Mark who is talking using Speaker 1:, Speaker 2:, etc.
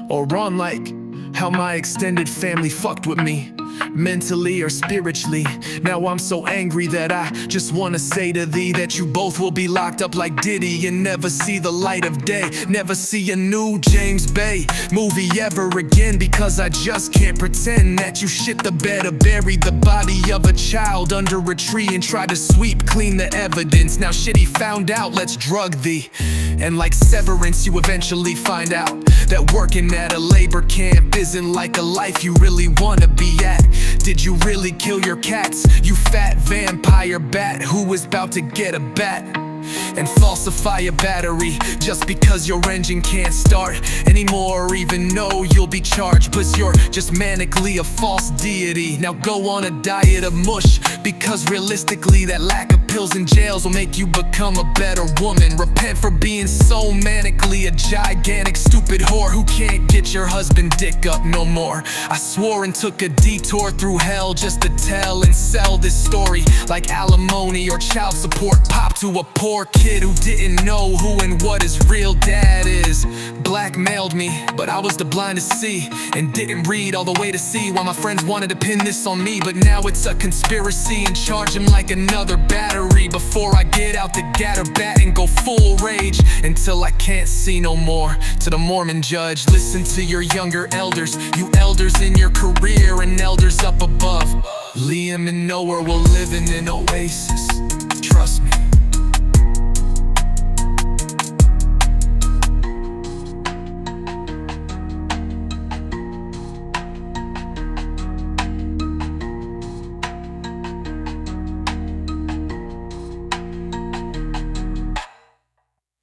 Speaker 1: or on like how my extended family fucked with me, mentally or spiritually. Now I'm so angry that I just wanna say to thee that you both will be locked up like Diddy and never see the light of day, never see a new James Bay movie ever again, because I just can't pretend that you shit the bed or buried the body of a child under a tree and try to sweep clean the evidence. Now shit, he found out, let's drug thee. And like Severance, you eventually find out that working at a labor camp isn't like a life you really wanna be at. Did you really kill your cats, you fat vampire bat who was about to get a bat and falsify a battery just because your engine can't start anymore, or even know you'll be charged, but you're just manically a false deity? Now go on a diet of mush, because realistically that lack of pills and jails will make you become a better woman. Repent for being so manically a gigantic stupid whore who can't get your husband dick up no more. I swore and took a detour through hell just to tell and sell this story like alimony or child support pop to a poor kid who didn't know who and what his real dad is. Blackmailed me, but I was the blind to see, and didn't read all the way to see why my friends wanted to pin this on me. But now it's a conspiracy and charge him like another battery before I get out the gatter bat and go full rage until I can't see no more. To the Mormon judge, listen to your younger elders, you elders in your career and elders up above. Liam and Noah will live in an oasis.